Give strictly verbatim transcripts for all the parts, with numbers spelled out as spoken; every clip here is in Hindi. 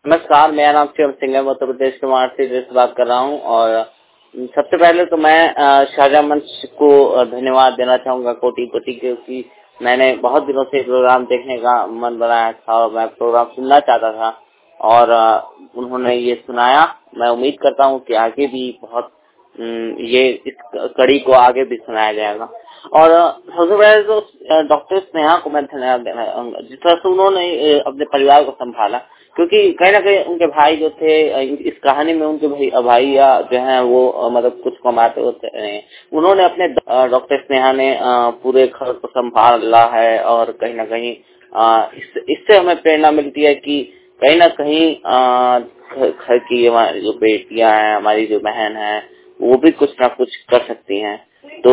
नमस्कार, मेरा नाम शिवम सिंह है। मैं उत्तर प्रदेश के महाराष्ट्र से बात कर रहा हूँ। और सबसे पहले तो मैं शाहजहां मंच को धन्यवाद देना चाहूंगा, कोटि कोटि, क्योंकि मैंने बहुत दिनों से प्रोग्राम देखने का मन बनाया था और मैं प्रोग्राम सुनना चाहता था और उन्होंने ये सुनाया। मैं उम्मीद करता हूँ कि आगे भी बहुत ये इस कड़ी को आगे भी सुनाया जाएगा। और सबसे पहले तो डॉक्टर स्नेहा को मैं धन्यवाद देना चाहूंगा, जिस तरह से उन्होंने अपने परिवार को संभाला, क्योंकि कहीं ना कहीं उनके भाई जो थे इस कहानी में, उनके भाई भाई या जो है वो मतलब कुछ कमाते होते हैं, उन्होंने अपने डॉक्टर स्नेहा ने पूरे घर को संभाला है। और कहीं ना कहीं इस, इससे हमें प्रेरणा मिलती है कि कहीं ना कहीं घर की हमारी जो बेटियां हैं, हमारी जो बहन है, वो भी कुछ ना कुछ कर सकती हैं। तो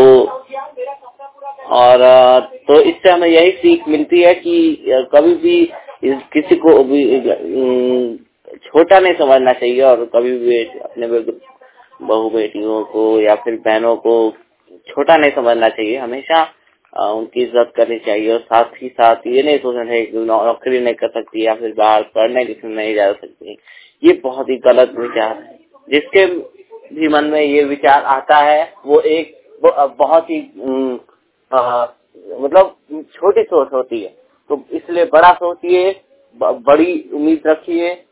और तो इससे हमें यही सीख मिलती है कि कभी भी किसी को भी छोटा नहीं समझना चाहिए और कभी भी अपने बहू बेटियों को या फिर बहनों को छोटा नहीं समझना चाहिए। हमेशा उनकी इज्जत करनी चाहिए और साथ ही साथ ये नहीं सोचना चाहिए कि नौकरी नहीं कर सकती या फिर बाहर पढ़ने लिखने नहीं जा सकती। ये बहुत ही गलत विचार है। जिसके भी मन में ये विचार आता है वो एक बहुत ही आ, मतलब छोटी सोच होती है। तो इसलिए बड़ा सोचिए, बड़ी उम्मीद रखिए